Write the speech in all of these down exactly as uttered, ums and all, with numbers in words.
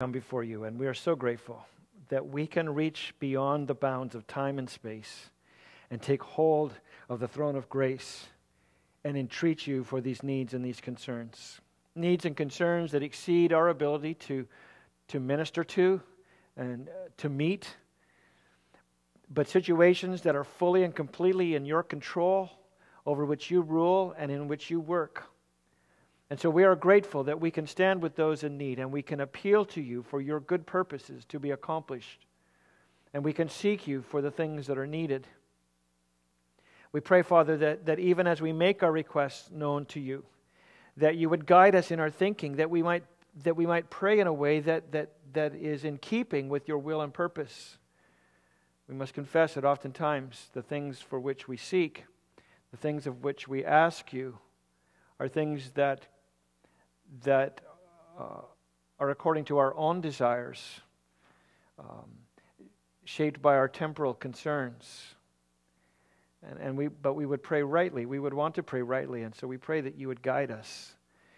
come before you, and we are so grateful that we can reach beyond the bounds of time and space and take hold of the throne of grace and entreat you for these needs and these concerns. Needs and concerns that exceed our ability to, to minister to and uh, to meet, but situations that are fully and completely in your control, over which you rule and in which you work. And so we are grateful that we can stand with those in need, and we can appeal to you for your good purposes to be accomplished. And we can seek you for the things that are needed. We pray, Father, that, that even as we make our requests known to you, that you would guide us in our thinking, that we might that we might pray in a way that that that is in keeping with your will and purpose. We must confess that oftentimes the things for which we seek, the things of which we ask you, are things that that uh, are according to our own desires, um, shaped by our temporal concerns. And, and we, but we would pray rightly. We would want to pray rightly, and so we pray that you would guide us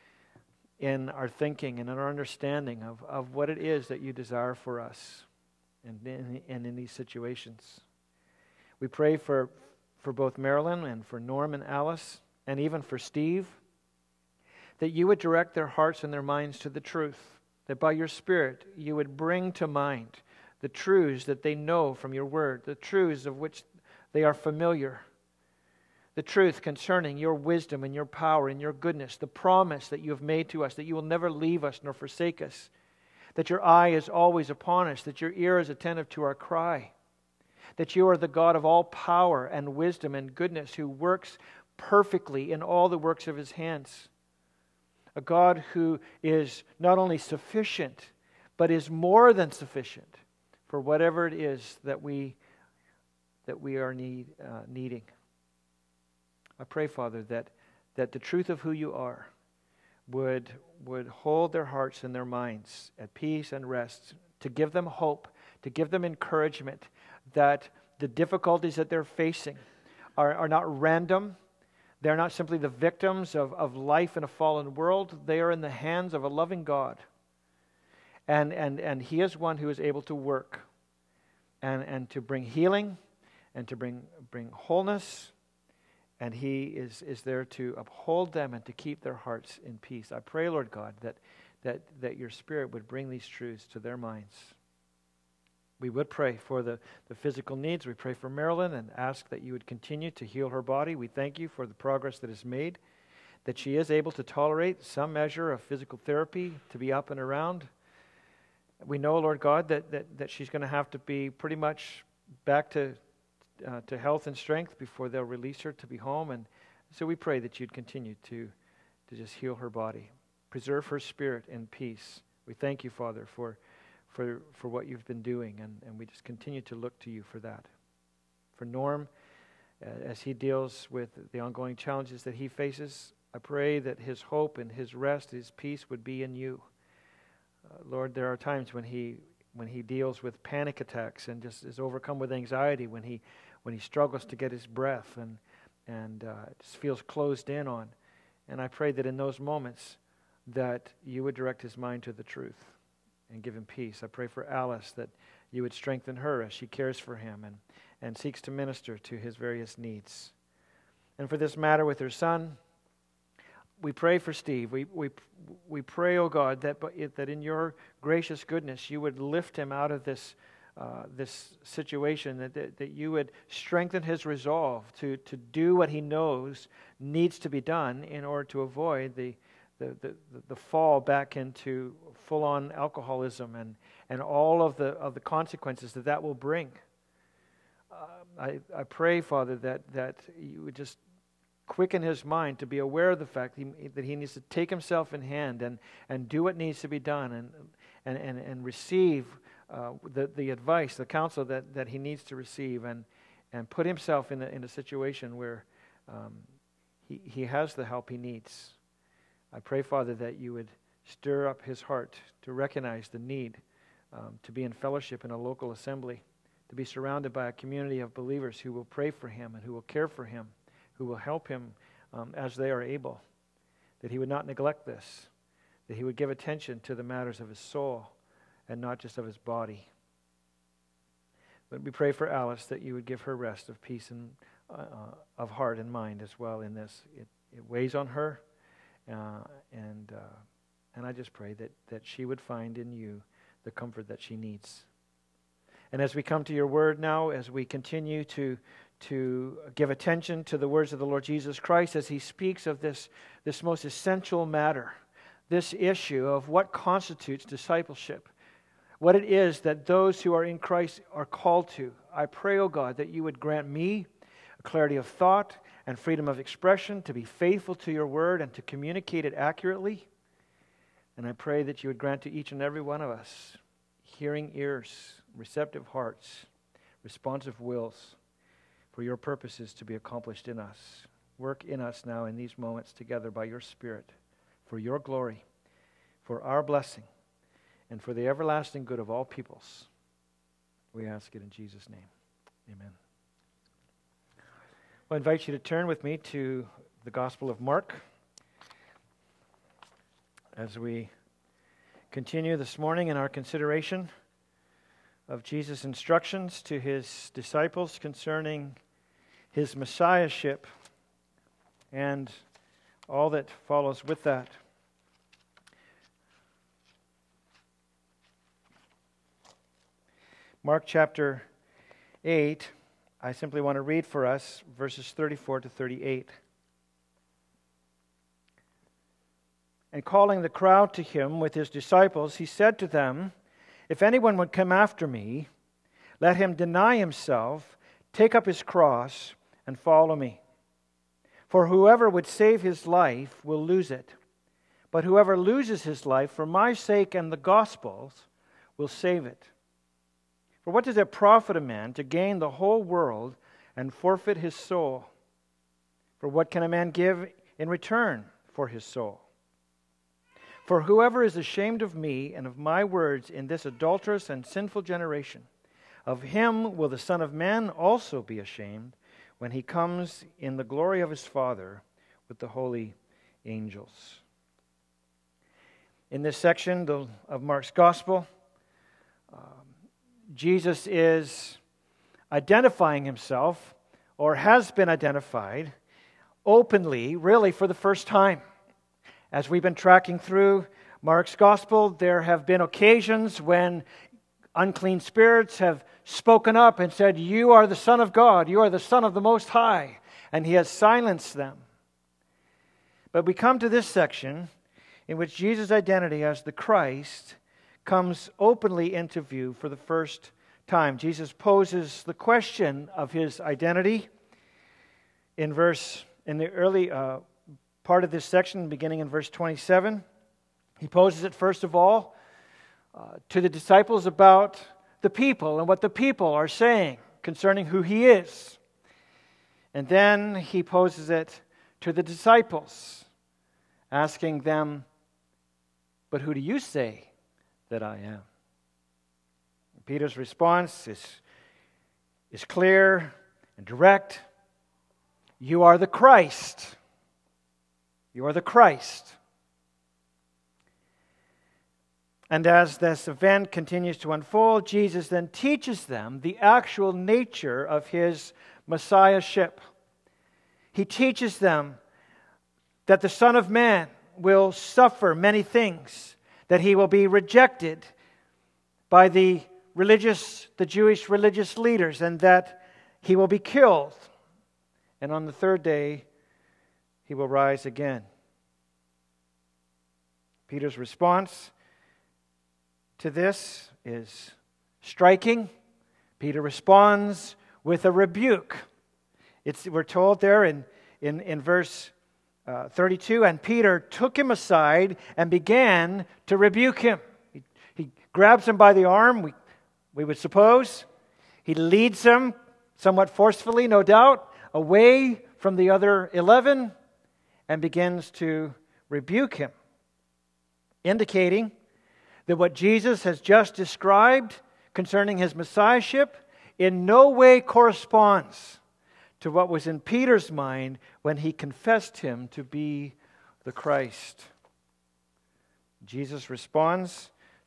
in our thinking and in our understanding of, of what it is that you desire for us and in, and in these situations. We pray for, for both Marilyn and for Norm and Alice, and even for Steve, that you would direct their hearts and their minds to the truth, that by your Spirit you would bring to mind the truths that they know from your word, the truths of which they are familiar, the truth concerning your wisdom and your power and your goodness, the promise that you have made to us, that you will never leave us nor forsake us, that your eye is always upon us, that your ear is attentive to our cry, that you are the God of all power and wisdom and goodness, who works perfectly in all the works of his hands. A God who is not only sufficient, but is more than sufficient for whatever it is that we that we are need, uh, needing. I pray, Father, that that the truth of who you are would would hold their hearts and their minds at peace and rest, to give them hope, to give them encouragement, that the difficulties that they're facing are, are not random. They're not simply the victims of, of life in a fallen world. They are in the hands of a loving God. And, and, and He is one who is able to work and, and to bring healing and to bring, bring wholeness. And He is, is there to uphold them and to keep their hearts in peace. I pray, Lord God, that, that, that your Spirit would bring these truths to their minds. We would pray for the, the physical needs. We pray for Marilyn and ask that you would continue to heal her body. We thank you for the progress that is made, that she is able to tolerate some measure of physical therapy to be up and around. We know, Lord God, that, that, that she's going to have to be pretty much back to, uh, to health and strength before they'll release her to be home. And so we pray that you'd continue to, to just heal her body, preserve her spirit in peace. We thank you, Father, for for for what you've been doing, and, and we just continue to look to you for that. For Norm, uh, as he deals with the ongoing challenges that he faces, I pray that his hope and his rest, his peace would be in you. Uh, Lord, there are times when he when he deals with panic attacks and just is overcome with anxiety, when he when he struggles to get his breath and, and uh, just feels closed in on. And I pray that in those moments that you would direct his mind to the truth and give him peace. I pray for Alice that you would strengthen her as she cares for him and, and seeks to minister to his various needs. And for this matter with her son, we pray for Steve. We we we pray, oh God, that that in your gracious goodness you would lift him out of this uh, this situation, that, that that you would strengthen his resolve to to do what he knows needs to be done in order to avoid the The, the, the fall back into full-on alcoholism and, and all of the of the consequences that that will bring. Uh, I, I pray, Father, that, that you would just quicken his mind to be aware of the fact he, that he needs to take himself in hand and, and do what needs to be done and and, and, and receive uh, the, the advice, the counsel that, that he needs to receive, and, and put himself in a, in a situation where um, he, he has the help he needs. I pray, Father, that you would stir up his heart to recognize the need um, to be in fellowship in a local assembly, to be surrounded by a community of believers who will pray for him and who will care for him, who will help him um, as they are able, that he would not neglect this, that he would give attention to the matters of his soul and not just of his body. But we pray for Alice that you would give her rest of peace and uh, of heart and mind as well in this. It, it weighs on her, uh, and uh, and I just pray that, that she would find in you the comfort that she needs. And as we come to your word now, as we continue to to give attention to the words of the Lord Jesus Christ as he speaks of this, this most essential matter, this issue of what constitutes discipleship, what it is that those who are in Christ are called to. I pray, O God, that you would grant me a clarity of thought and freedom of expression to be faithful to your word and to communicate it accurately. And I pray that you would grant to each and every one of us hearing ears, receptive hearts, responsive wills, for your purposes to be accomplished in us. Work in us now in these moments together by your Spirit, for your glory, for our blessing, and for the everlasting good of all peoples. We ask it in Jesus' name. Amen. Well, I invite you to turn with me to the Gospel of Mark as we continue this morning in our consideration of Jesus' instructions to his disciples concerning his messiahship and all that follows with that. Mark chapter eight, I simply want to read for us verses thirty-four to thirty-eight. And calling the crowd to him with his disciples, he said to them, "If anyone would come after me, let him deny himself, take up his cross, and follow me. For whoever would save his life will lose it. But whoever loses his life for my sake and the gospel's will save it. For what does it profit a man to gain the whole world and forfeit his soul? For what can a man give in return for his soul? For whoever is ashamed of me and of my words in this adulterous and sinful generation, of him will the Son of Man also be ashamed when he comes in the glory of his Father with the holy angels." In this section of Mark's Gospel, um, Jesus is identifying himself, or has been identified, openly, really for the first time. As we've been tracking through Mark's Gospel, there have been occasions when unclean spirits have spoken up and said, "You are the Son of God, you are the Son of the Most High," and he has silenced them. But we come to this section in which Jesus' identity as the Christ comes openly into view for the first time. Jesus poses the question of his identity in verse in the early uh, part of this section, beginning in verse twenty-seven. He poses it first of all uh, to the disciples about the people and what the people are saying concerning who he is. And then he poses it to the disciples, asking them, "But who do you say that I am?" Peter's response is, is clear and direct. "You are the Christ. You are the Christ." And as this event continues to unfold, Jesus then teaches them the actual nature of his messiahship. He teaches them that the Son of Man will suffer many things, that he will be rejected by the religious, the Jewish religious leaders, and that he will be killed. And on the third day, he will rise again. Peter's response to this is striking. Peter responds with a rebuke. It's, we're told there in, in, in verse uh, thirty-two, "And Peter took him aside and began to rebuke him." He, he grabs him by the arm, we, we would suppose. He leads him, somewhat forcefully, no doubt, away from the other eleven and begins to rebuke him, indicating that what Jesus has just described concerning his messiahship in no way corresponds to what was in Peter's mind when he confessed him to be the Christ. Jesus responds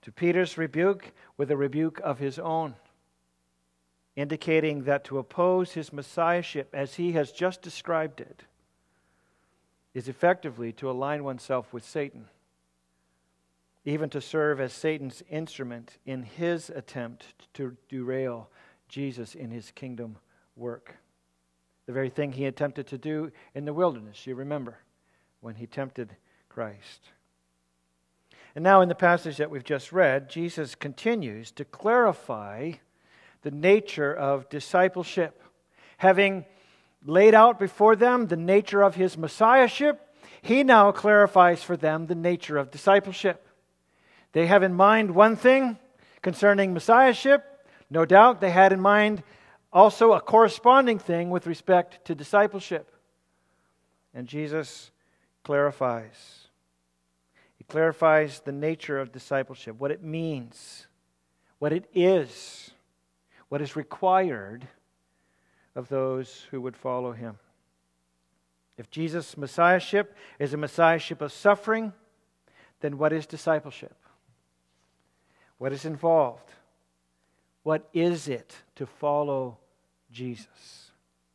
to Peter's rebuke with a rebuke of his own, indicating that to oppose his messiahship as he has just described it is effectively to align oneself with Satan, even to serve as Satan's instrument in his attempt to derail Jesus in his kingdom work. The very thing he attempted to do in the wilderness, you remember, when he tempted Christ. And now in the passage that we've just read, Jesus continues to clarify the nature of discipleship. Having laid out before them the nature of his messiahship, he now clarifies for them the nature of discipleship. They have in mind one thing concerning messiahship. No doubt they had in mind also a corresponding thing with respect to discipleship. And Jesus clarifies. He clarifies the nature of discipleship, what it means, what it is, what is required of those who would follow him. If Jesus' messiahship is a messiahship of suffering, then what is discipleship? What is involved? What is it to follow Jesus?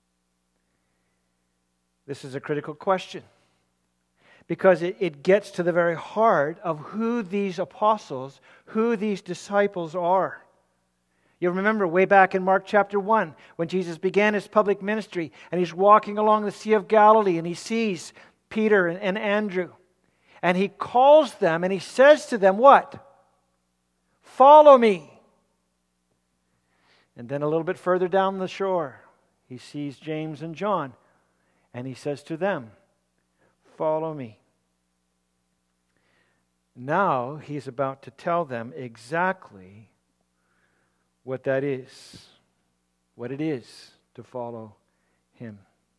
This is a critical question, because it, it gets to the very heart of who these apostles, who these disciples are. You remember way back in Mark chapter one, when Jesus began his public ministry, and he's walking along the Sea of Galilee, and he sees Peter and, and Andrew. And he calls them, and he says to them, what? Follow me. And then a little bit further down the shore, he sees James and John, and he says to them, follow me. Now he's about to tell them exactly what that is, what it is to follow him.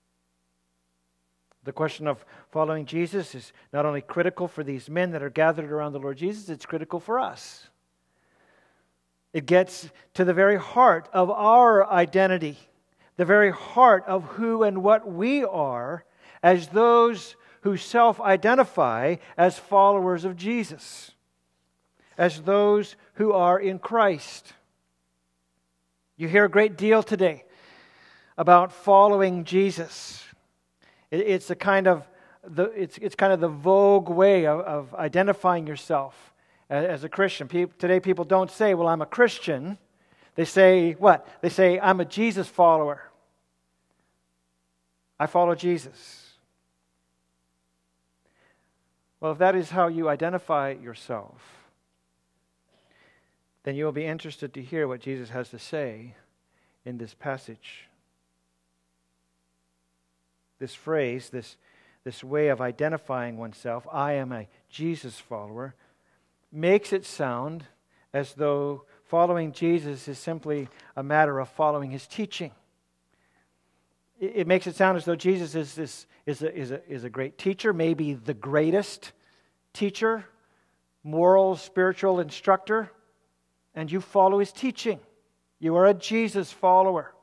The question of following Jesus is not only critical for these men that are gathered around the Lord Jesus, it's critical for us. It gets to the very heart of our identity, the very heart of who and what we are as those who self-identify as followers of Jesus, as those who are in Christ. You hear a great deal today about following Jesus. It's a kind of the it's it's kind of the vogue way of, of identifying yourself as, as a Christian. People, today, people don't say, "Well, I'm a Christian." They say what? They say, "I'm a Jesus follower. I follow Jesus." Well, if that is how you identify yourself, then you will be interested to hear what Jesus has to say in this passage. This phrase, this, this way of identifying oneself, I am a Jesus follower, makes it sound as though following Jesus is simply a matter of following his teaching. It, it makes it sound as though Jesus is, this, is, a, is, a, is a great teacher, maybe the greatest teacher, moral, spiritual instructor, and you follow his teaching. You are a Jesus follower.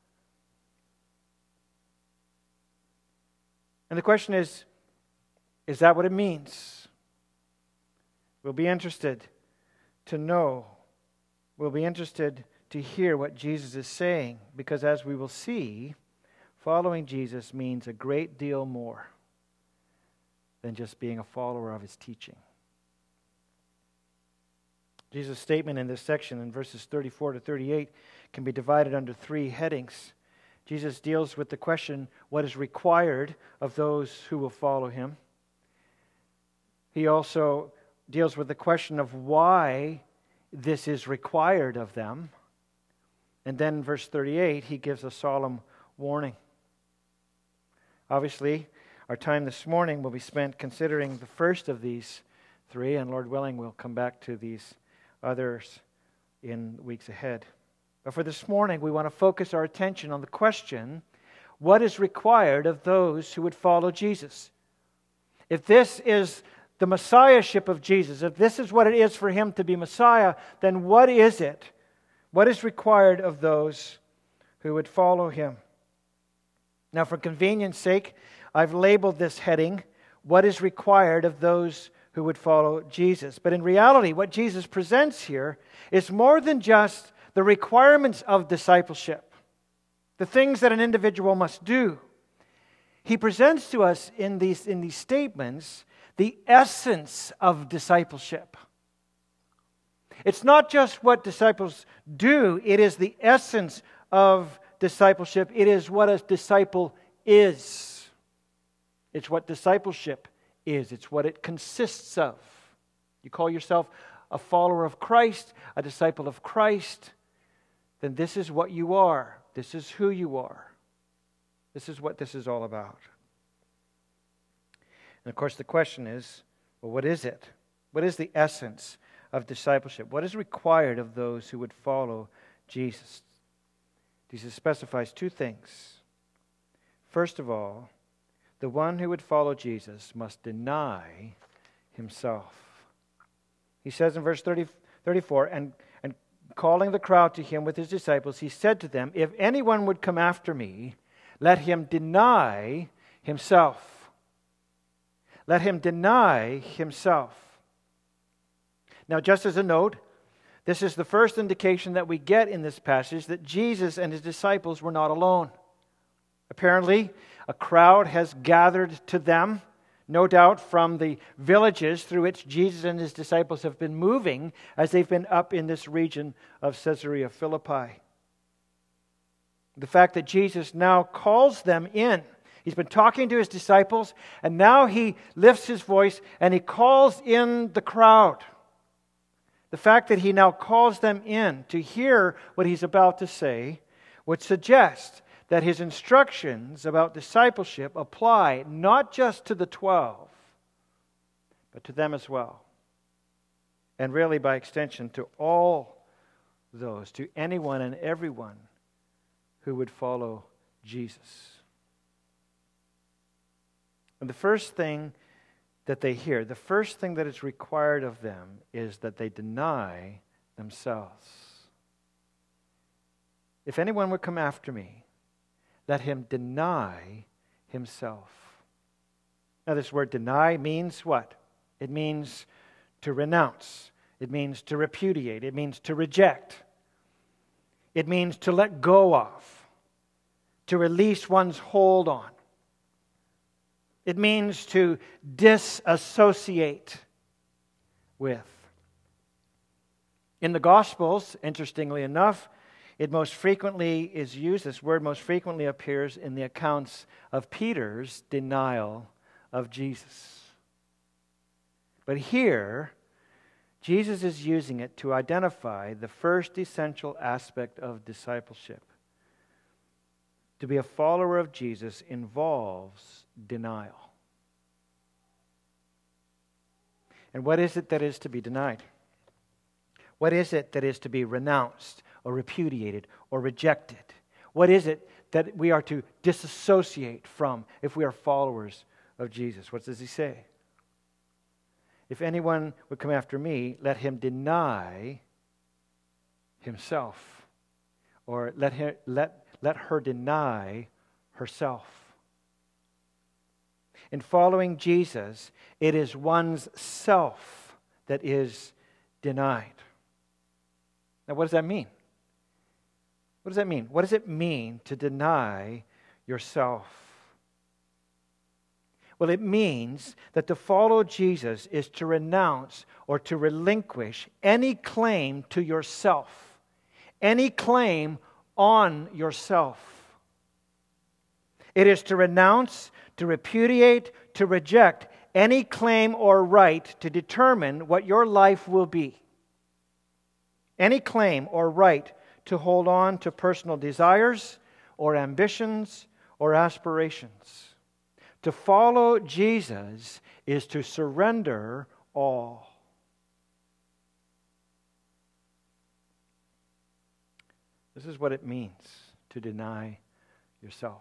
And the question is, is that what it means? We'll be interested to know. We'll be interested to hear what Jesus is saying, because as we will see, following Jesus means a great deal more than just being a follower of his teaching. Jesus' statement in this section in verses thirty-four to thirty-eight can be divided under three headings. Jesus deals with the question, what is required of those who will follow him. He also deals with the question of why this is required of them. And then in verse thirty-eight, he gives a solemn warning. Obviously, our time this morning will be spent considering the first of these three, and Lord willing, we'll come back to these others in weeks ahead. But for this morning, we want to focus our attention on the question, what is required of those who would follow Jesus? If this is the messiahship of Jesus, if this is what it is for him to be Messiah, then what is it? What is required of those who would follow him? Now, for convenience sake, I've labeled this heading, what is required of those who would follow Jesus. But in reality, what Jesus presents here is more than just the requirements of discipleship, the things that an individual must do. He presents to us in these, in these statements the essence of discipleship. It's not just what disciples do, it is the essence of discipleship. It is what a disciple is. It's what discipleship is. It's what it consists of. You call yourself a follower of Christ, a disciple of Christ, then this is what you are. This is who you are. This is what this is all about. And of course the question is, well, what is it? What is the essence of discipleship? What is required of those who would follow Jesus? Jesus specifies two things. First of all, the one who would follow Jesus must deny himself. He says in verse thirty, thirty-four, and, and calling the crowd to him with his disciples, he said to them, if anyone would come after me, let him deny himself. Let him deny himself. Now, just as a note, this is the first indication that we get in this passage that Jesus and his disciples were not alone. Apparently, a crowd has gathered to them, no doubt from the villages through which Jesus and his disciples have been moving as they've been up in this region of Caesarea Philippi. The fact that Jesus now calls them in. He's been talking to his disciples, and now he lifts his voice and he calls in the crowd. The fact that he now calls them in to hear what he's about to say would suggest that his instructions about discipleship apply not just to the twelve, but to them as well. And really, by extension, to all those, to anyone and everyone who would follow Jesus. And the first thing that they hear, the first thing that is required of them is that they deny themselves. If anyone would come after me, let him deny himself. Now, this word deny means what? It means to renounce. It means to repudiate. It means to reject. It means to let go of, to release one's hold on. It means to disassociate with. In the Gospels, interestingly enough, it most frequently is used, this word most frequently appears in the accounts of Peter's denial of Jesus. But here, Jesus is using it to identify the first essential aspect of discipleship. To be a follower of Jesus involves denial. And what is it that is to be denied? What is it that is to be renounced or repudiated or rejected? What is it that we are to disassociate from if we are followers of Jesus? What does he say? If anyone would come after me, let him deny himself. Or let her, let, let her deny herself. In following Jesus, it is one's self that is denied. Now, what does that mean? What does that mean? What does it mean to deny yourself? Well, it means that to follow Jesus is to renounce or to relinquish any claim to yourself, any claim on yourself. It is to renounce, to repudiate, to reject any claim or right to determine what your life will be. Any claim or right to hold on to personal desires or ambitions or aspirations. To follow Jesus is to surrender all. This is what it means to deny yourself.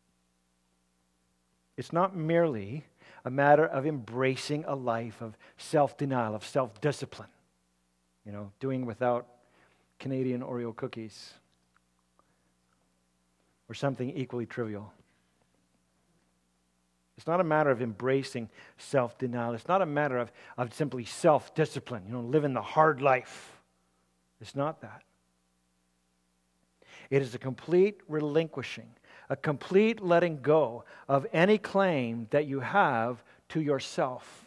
It's not merely a matter of embracing a life of self-denial, of self-discipline. You know, doing without Canadian Oreo cookies or something equally trivial. It's not a matter of embracing self-denial. It's not a matter of, of simply self-discipline, you know, living the hard life. It's not that. It is a complete relinquishing, a complete letting go of any claim that you have to yourself.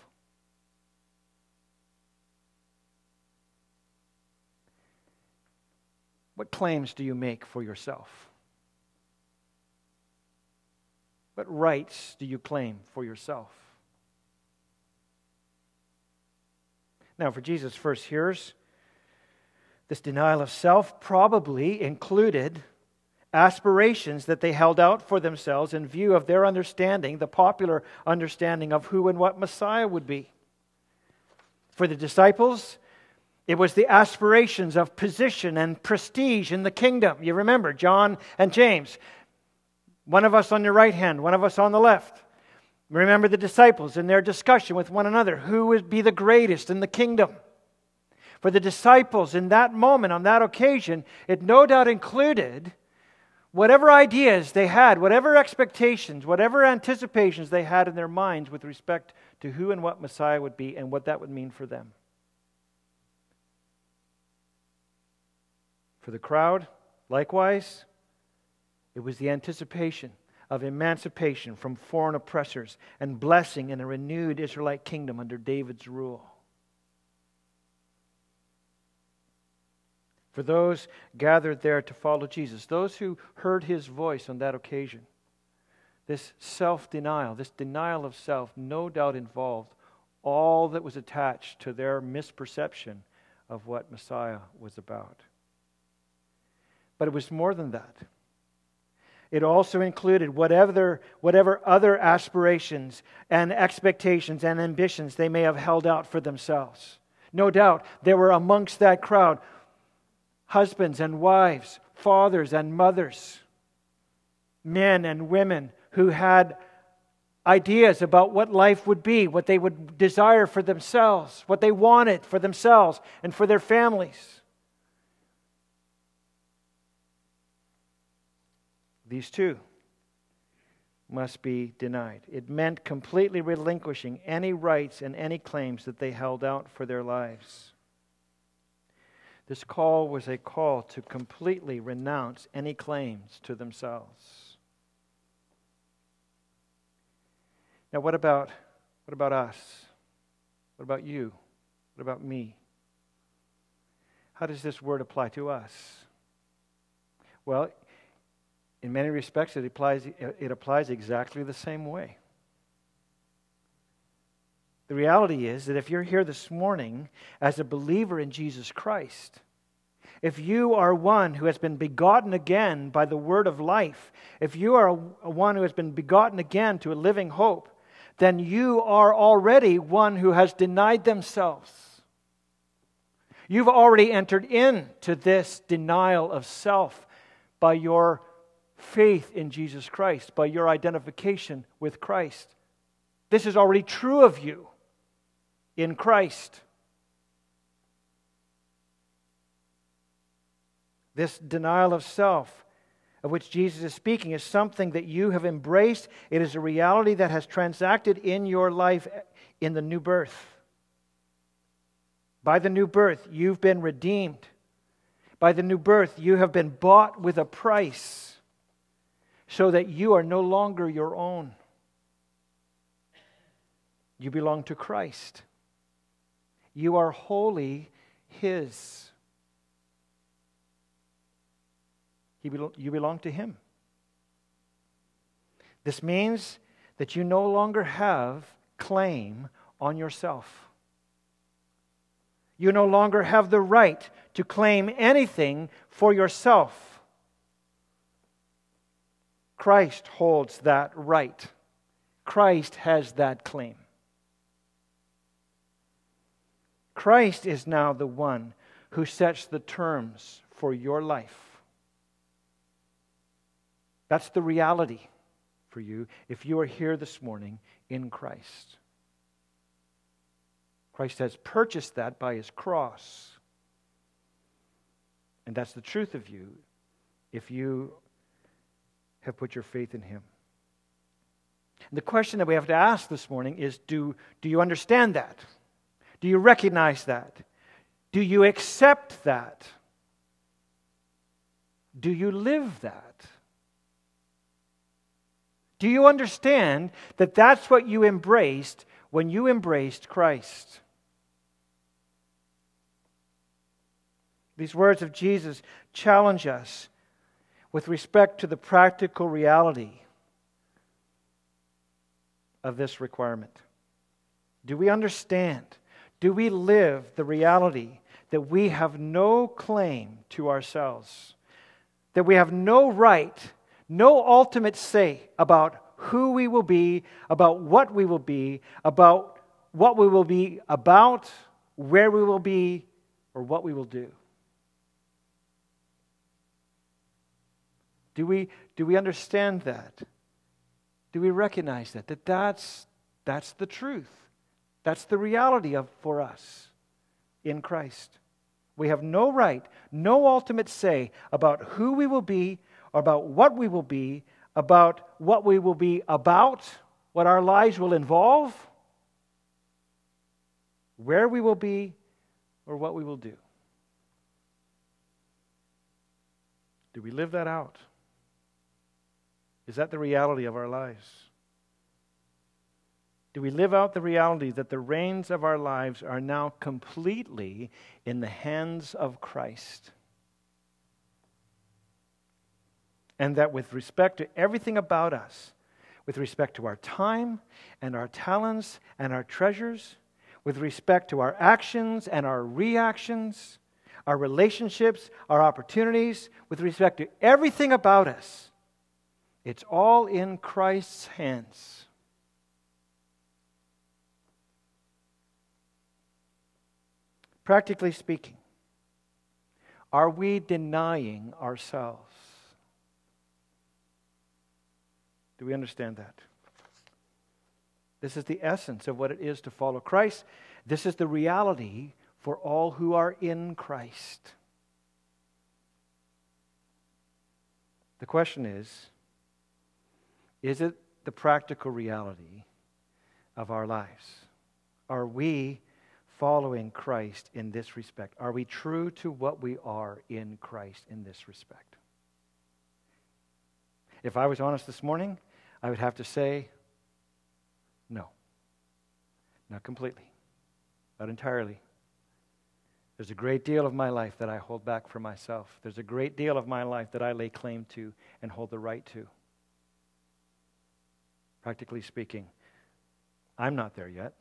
What claims do you make for yourself? What rights do you claim for yourself? Now, for Jesus' first hearers, this denial of self probably included aspirations that they held out for themselves in view of their understanding, the popular understanding of who and what Messiah would be. For the disciples, it was the aspirations of position and prestige in the kingdom. You remember John and James. One of us on your right hand, one of us on the left. Remember the disciples in their discussion with one another. Who would be the greatest in the kingdom? For the disciples in that moment, on that occasion, it no doubt included whatever ideas they had, whatever expectations, whatever anticipations they had in their minds with respect to who and what Messiah would be and what that would mean for them. For the crowd, likewise, it was the anticipation of emancipation from foreign oppressors and blessing in a renewed Israelite kingdom under David's rule. For those gathered there to follow Jesus, those who heard His voice on that occasion, this self-denial, this denial of self, no doubt involved all that was attached to their misperception of what Messiah was about. But it was more than that. It also included whatever, whatever other aspirations and expectations and ambitions they may have held out for themselves. No doubt there were amongst that crowd husbands and wives, fathers and mothers, men and women who had ideas about what life would be, what they would desire for themselves, what they wanted for themselves and for their families. These too must be denied. It meant completely relinquishing any rights and any claims that they held out for their lives. This call was a call to completely renounce any claims to themselves. Now, what about what about us? What about you? What about me? How does this word apply to us? Well, in many respects, it applies, it applies exactly the same way. The reality is that if you're here this morning as a believer in Jesus Christ, if you are one who has been begotten again by the word of life, if you are a one who has been begotten again to a living hope, then you are already one who has denied themselves. You've already entered into this denial of self by your faith in Jesus Christ, by your identification with Christ. This is already true of you in Christ. This denial of self of which Jesus is speaking is something that you have embraced. It is a reality that has transacted in your life in the new birth. By the new birth, you've been redeemed. By the new birth, you have been bought with a price, so that you are no longer your own. You belong to Christ. You are wholly His. He belo- you belong to Him. This means that you no longer have claim on yourself. You no longer have the right to claim anything for yourself. Christ holds that right. Christ has that claim. Christ is now the one who sets the terms for your life. That's the reality for you if you are here this morning in Christ. Christ has purchased that by His cross. And that's the truth of you if you have put your faith in Him. The question that we have to ask this morning is, do, do you understand that? Do you recognize that? Do you accept that? Do you live that? Do you understand that that's what you embraced when you embraced Christ? These words of Jesus challenge us with respect to the practical reality of this requirement. Do we understand? Do we live the reality that we have no claim to ourselves? That we have no right, no ultimate say about who we will be, about what we will be, about what we will be about, where we will be, or what we will do? Do we, do we understand that? Do we recognize that? That that's, that's the truth. That's the reality of for us in Christ. We have no right, no ultimate say about who we will be, or about what we will be, about what we will be about, what our lives will involve, where we will be, or what we will do. Do we live that out? Is that the reality of our lives? Do we live out the reality that the reins of our lives are now completely in the hands of Christ? And that with respect to everything about us, with respect to our time and our talents and our treasures, with respect to our actions and our reactions, our relationships, our opportunities, with respect to everything about us, it's all in Christ's hands. Practically speaking, are we denying ourselves? Do we understand that? This is the essence of what it is to follow Christ. This is the reality for all who are in Christ. The question is, is it the practical reality of our lives? Are we following Christ in this respect? Are we true to what we are in Christ in this respect? If I was honest this morning, I would have to say, no. Not completely. Not entirely. There's a great deal of my life that I hold back for myself. There's a great deal of my life that I lay claim to and hold the right to. Practically speaking, I'm not there yet.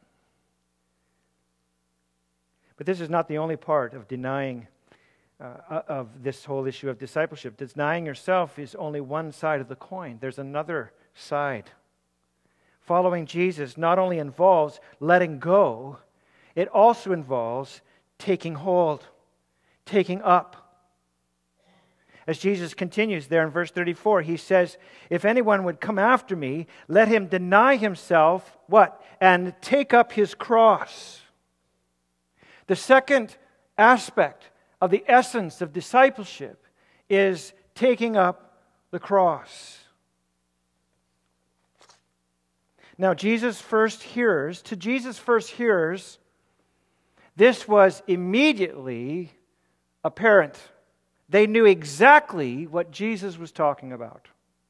But this is not the only part of denying uh, of this whole issue of discipleship. Denying yourself is only one side of the coin. There's another side. Following Jesus not only involves letting go, it also involves taking hold, taking up. As Jesus continues there in verse thirty-four, he says, if anyone would come after me, let him deny himself, what? And take up his cross. The second aspect of the essence of discipleship is taking up the cross. Now, Jesus' first hearers, to Jesus' first hearers, this was immediately apparent. They knew exactly what Jesus was talking about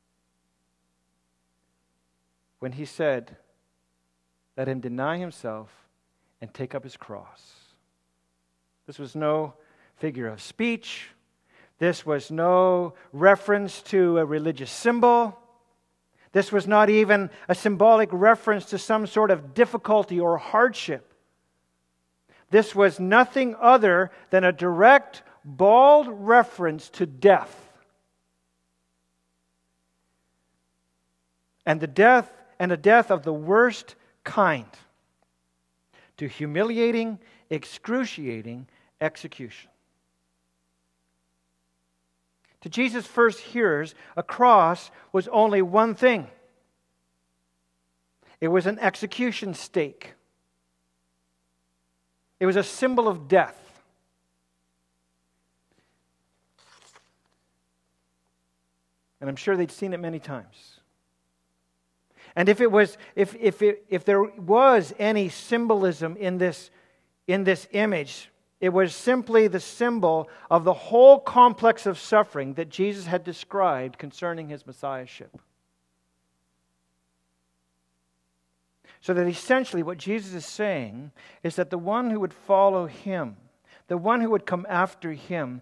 when he said, let him deny himself and take up his cross. This was no figure of speech. This was no reference to a religious symbol. This was not even a symbolic reference to some sort of difficulty or hardship. This was nothing other than a direct, bald reference to death. And the death, and a death of the worst kind. To humiliating, excruciating execution. To Jesus' first hearers, a cross was only one thing. It was an execution stake. It was a symbol of death. And I'm sure they'd seen it many times. And if it was, if if it, if there was any symbolism in this in this image, it was simply the symbol of the whole complex of suffering that Jesus had described concerning his messiahship. So that essentially what Jesus is saying is that the one who would follow him, the one who would come after him,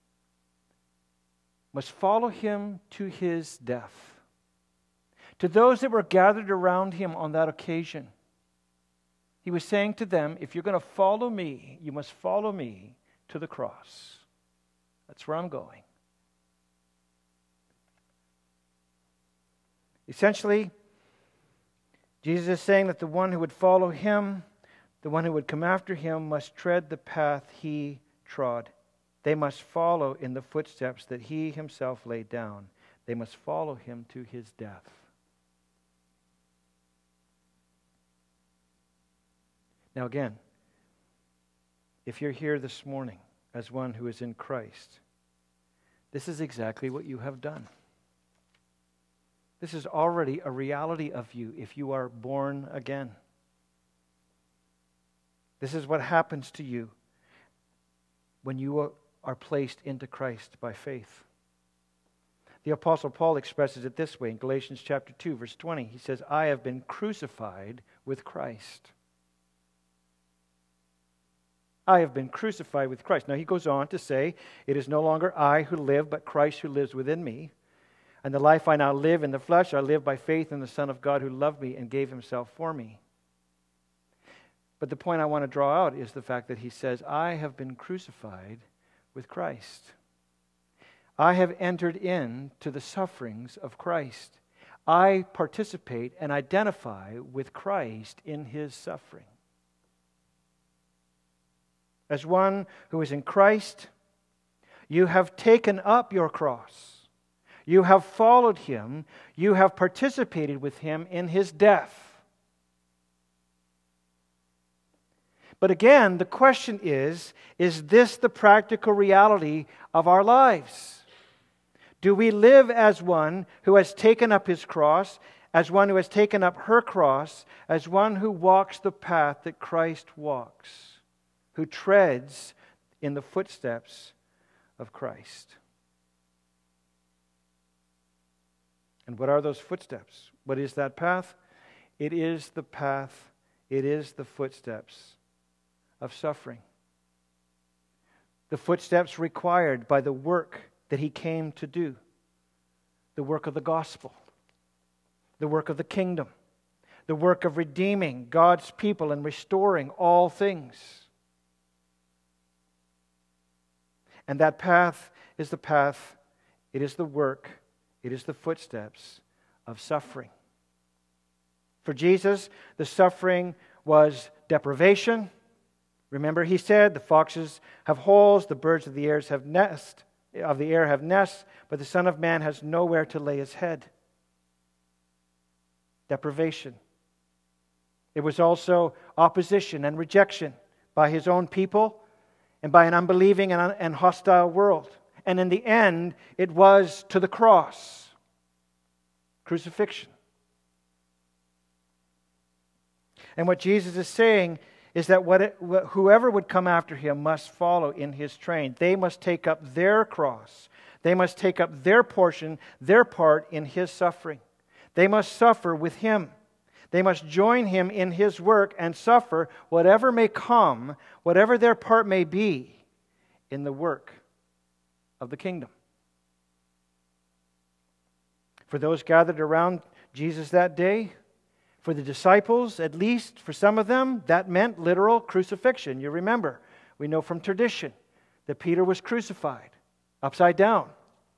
must follow him to his death. To those that were gathered around him on that occasion, he was saying to them, if you're going to follow me, you must follow me to the cross. That's where I'm going. Essentially, Jesus is saying that the one who would follow him, the one who would come after him, must tread the path he trod. They must follow in the footsteps that he himself laid down. They must follow him to his death. Now again, if you're here this morning as one who is in Christ, this is exactly what you have done. This is already a reality of you if you are born again. This is what happens to you when you are placed into Christ by faith. The Apostle Paul expresses it this way in Galatians chapter two, verse twenty. He says, I have been crucified with Christ. I have been crucified with Christ. Now he goes on to say, it is no longer I who live, but Christ who lives within me. And the life I now live in the flesh, I live by faith in the Son of God who loved me and gave himself for me. But the point I want to draw out is the fact that he says, I have been crucified with Christ. I have entered into the sufferings of Christ. I participate and identify with Christ in his suffering. As one who is in Christ, you have taken up your cross. You have followed him. You have participated with him in his death. But again, the question is, is this the practical reality of our lives? Do we live as one who has taken up his cross, as one who has taken up her cross, as one who walks the path that Christ walks, who treads in the footsteps of Christ? And what are those footsteps? What is that path? It is the path, it is the footsteps of suffering. The footsteps required by the work that he came to do. The work of the gospel. The work of the kingdom. The work of redeeming God's people and restoring all things. And that path is the path, it is the work, it is the footsteps of suffering. For Jesus, the suffering was deprivation. Remember, he said, the foxes have holes, the birds of the air have nest, of the air have nests, but the Son of Man has nowhere to lay his head. Deprivation. It was also opposition and rejection by his own people and by an unbelieving and, and hostile world. And in the end, it was to the cross. Crucifixion. And what Jesus is saying is that what it, whoever would come after him must follow in his train. They must take up their cross. They must take up their portion, their part in his suffering. They must suffer with him. They must join him in his work and suffer whatever may come, whatever their part may be in the work of the kingdom. For those gathered around Jesus that day, for the disciples, at least for some of them, that meant literal crucifixion. You remember, we know from tradition that Peter was crucified upside down.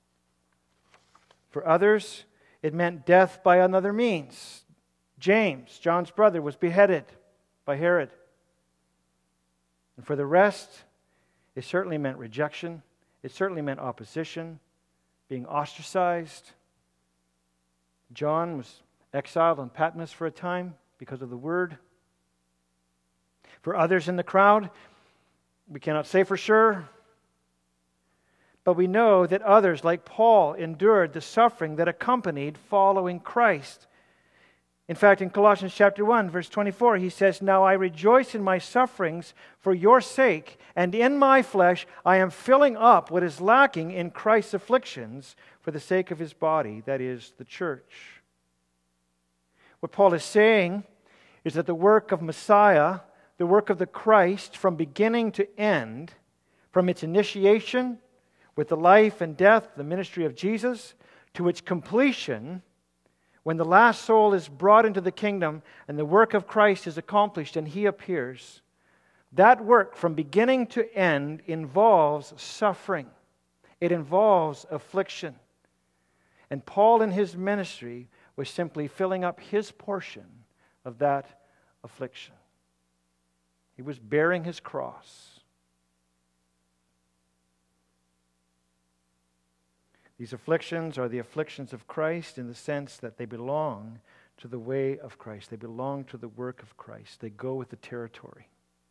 For others, it meant death by another means. James, John's brother, was beheaded by Herod. And for the rest, it certainly meant rejection. It certainly meant opposition, being ostracized. John was exiled on Patmos for a time because of the word. For others in the crowd, we cannot say for sure, but we know that others, like Paul, endured the suffering that accompanied following Christ. In fact, in Colossians chapter one, verse twenty-four, he says, "Now I rejoice in my sufferings for your sake, and in my flesh I am filling up what is lacking in Christ's afflictions for the sake of his body, that is, the church." What Paul is saying is that the work of Messiah, the work of the Christ, from beginning to end, from its initiation with the life and death, the ministry of Jesus, to its completion, when the last soul is brought into the kingdom and the work of Christ is accomplished and he appears, that work from beginning to end involves suffering. It involves affliction. And Paul in his ministry was simply filling up his portion of that affliction. He was bearing his cross. These afflictions are the afflictions of Christ in the sense that they belong to the way of Christ. They belong to the work of Christ. They go with the territory.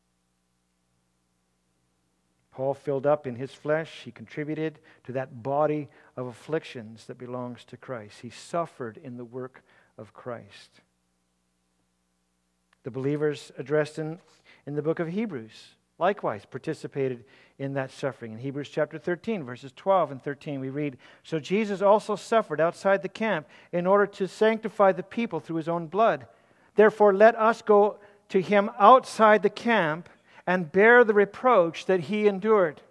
Paul filled up in his flesh. He contributed to that body of afflictions that belongs to Christ. He suffered in the work of Christ. The believers addressed in, in the book of Hebrews likewise participated in that suffering. In Hebrews chapter thirteen, verses twelve and thirteen, we read, "So Jesus also suffered outside the camp in order to sanctify the people through his own blood. Therefore let us go to him outside the camp and bear the reproach that he endured."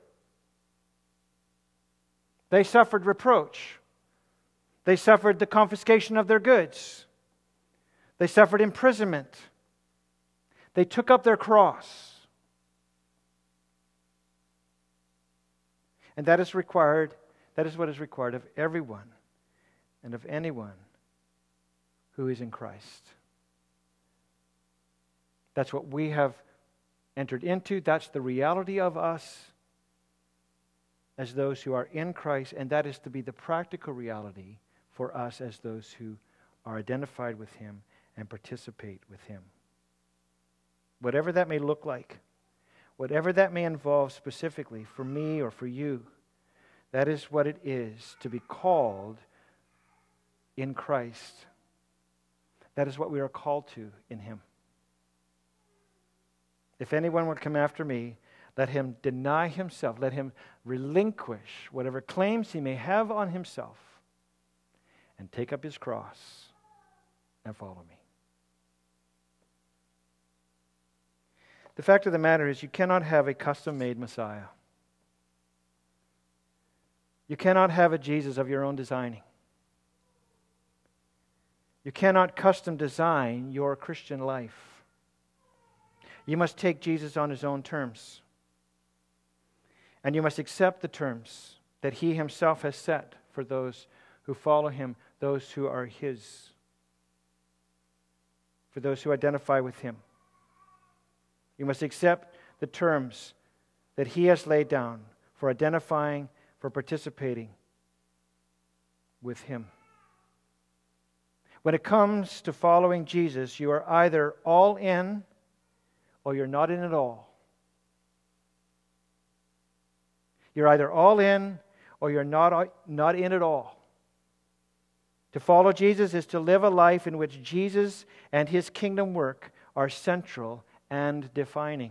They suffered reproach. They suffered the confiscation of their goods. They suffered imprisonment. They took up their cross. And that is required, that is what is required of everyone and of anyone who is in Christ. That's what we have entered into. That's the reality of us as those who are in Christ, and that is to be the practical reality for us as those who are identified with him and participate with him. Whatever that may look like, whatever that may involve specifically for me or for you, that is what it is to be called in Christ. That is what we are called to in him. If anyone would come after me, let him deny himself. Let him relinquish whatever claims he may have on himself and take up his cross and follow me. The fact of the matter is, you cannot have a custom-made Messiah. You cannot have a Jesus of your own designing. You cannot custom design your Christian life. You must take Jesus on his own terms. And you must accept the terms that he himself has set for those who follow him, those who are his, for those who identify with him. You must accept the terms that he has laid down for identifying, for participating with him. When it comes to following Jesus, you are either all in or you're not in at all. You're either all in or you're not, not in at all. To follow Jesus is to live a life in which Jesus and his kingdom work are central and defining.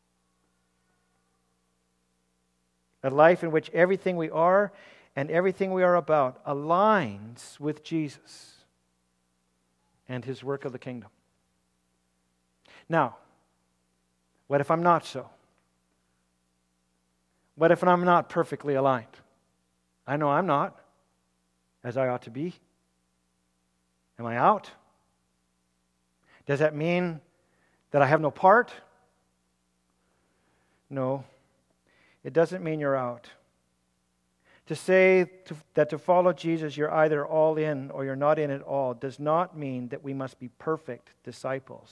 A life in which everything we are and everything we are about aligns with Jesus and his work of the kingdom. Now, what if I'm not so? What if I'm not perfectly aligned? I know I'm not, as I ought to be. Am I out? Does that mean that I have no part? No, it doesn't mean you're out. To say to, that to follow Jesus you're either all in or you're not in at all does not mean that we must be perfect disciples.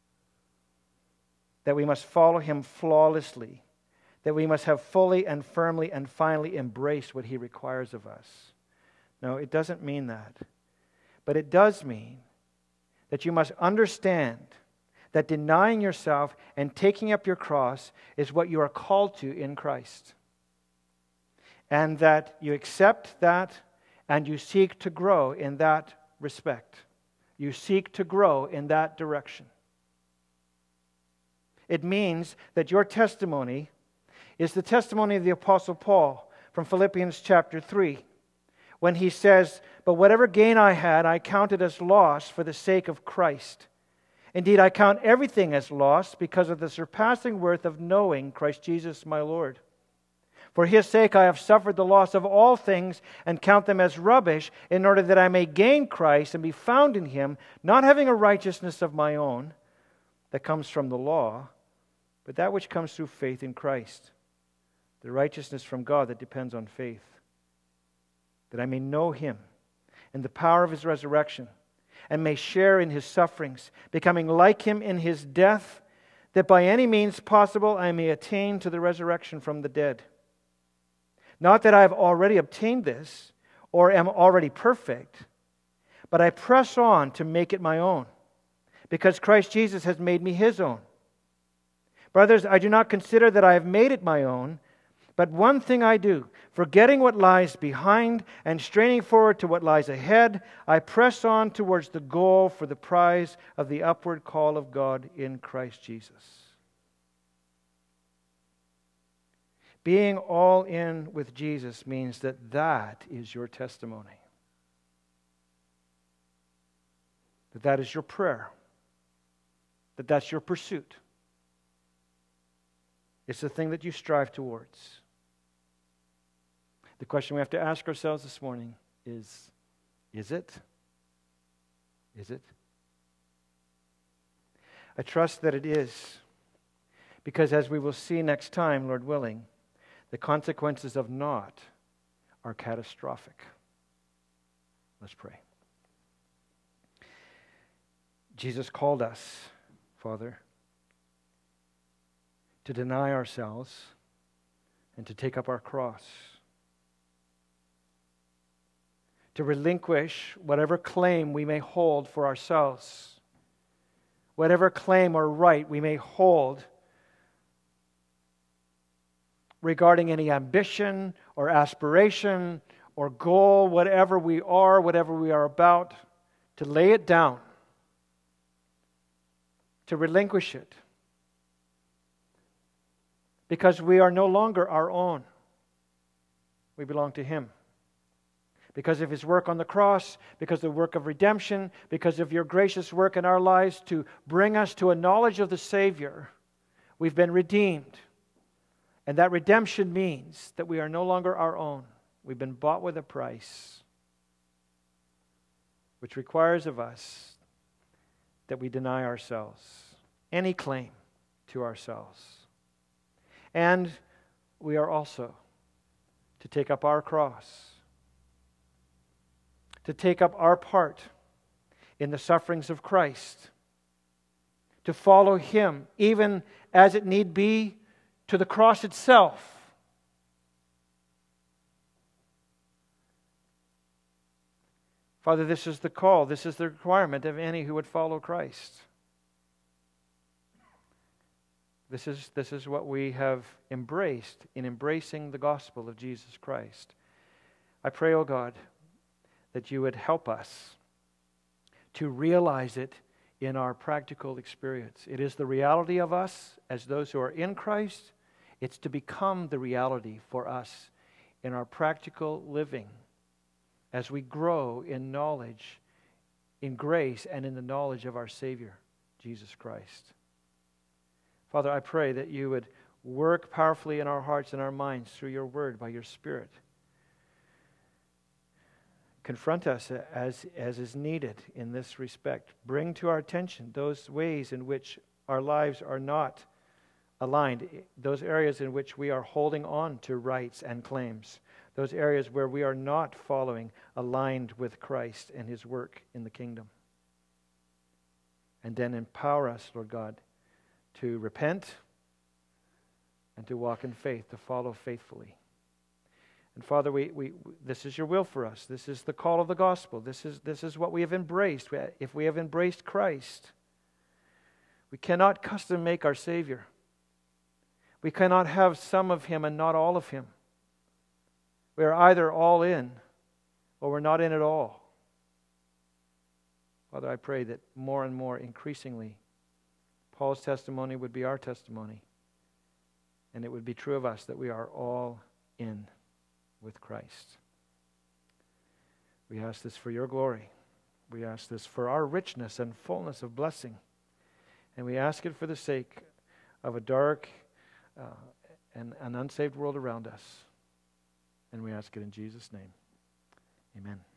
That we must follow him flawlessly. That we must have fully and firmly and finally embraced what he requires of us. No, it doesn't mean that. But it does mean that you must understand that denying yourself and taking up your cross is what you are called to in Christ. And that you accept that and you seek to grow in that respect. you seek to grow in that direction. It means that your testimony is the testimony of the Apostle Paul from Philippians chapter three, when he says, "But whatever gain I had, I counted as loss for the sake of Christ. Indeed, I count everything as loss because of the surpassing worth of knowing Christ Jesus my Lord. For His sake I have suffered the loss of all things and count them as rubbish, in order that I may gain Christ and be found in Him, not having a righteousness of my own that comes from the law, but that which comes through faith in Christ, the righteousness from God that depends on faith, that I may know Him and the power of His resurrection, and may share in His sufferings, becoming like Him in His death, that by any means possible I may attain to the resurrection from the dead. Not that I have already obtained this, or am already perfect, but I press on to make it my own, because Christ Jesus has made me His own. Brothers, I do not consider that I have made it my own, but one thing I do, forgetting what lies behind and straining forward to what lies ahead, I press on towards the goal for the prize of the upward call of God in Christ Jesus." Being all in with Jesus means that that is your testimony. That that is your prayer. That that's your pursuit. It's the thing that you strive towards. The question we have to ask ourselves this morning is, is it? Is it? I trust that it is, because as we will see next time, Lord willing, the consequences of not are catastrophic. Let's pray. Jesus called us, Father, to deny ourselves and to take up our cross, to relinquish whatever claim we may hold for ourselves, whatever claim or right we may hold regarding any ambition or aspiration or goal, whatever we are, whatever we are about, to lay it down, to relinquish it, because we are no longer our own. We belong to Him. Because of His work on the cross, because of the work of redemption, because of your gracious work in our lives to bring us to a knowledge of the Savior, we've been redeemed. And that redemption means that we are no longer our own. We've been bought with a price, which requires of us that we deny ourselves, any claim to ourselves. And we are also to take up our cross, to take up our part in the sufferings of Christ, to follow Him, even as it need be, to the cross itself. Father, this is the call, this is the requirement of any who would follow Christ. This is, this is what we have embraced in embracing the gospel of Jesus Christ. I pray, O God, that you would help us to realize it in our practical experience. It is the reality of us as those who are in Christ. It's to become the reality for us in our practical living as we grow in knowledge, in grace, and in the knowledge of our Savior, Jesus Christ. Father, I pray that you would work powerfully in our hearts and our minds through your word by your Spirit. Confront us as, as is needed in this respect. Bring to our attention those ways in which our lives are not aligned, those areas in which we are holding on to rights and claims, those areas where we are not following, aligned with Christ and His work in the kingdom. And then empower us, Lord God, to repent and to walk in faith, to follow faithfully. And Father, we, we this is your will for us. This is the call of the gospel. This is, this is what we have embraced. If we have embraced Christ, we cannot custom make our Savior. We cannot have some of Him and not all of Him. We are either all in or we're not in at all. Father, I pray that more and more, increasingly, Paul's testimony would be our testimony. And it would be true of us that we are all in with Christ. We ask this for your glory. We ask this for our richness and fullness of blessing. And we ask it for the sake of a dark uh, and an unsaved world around us. And we ask it in Jesus' name. Amen.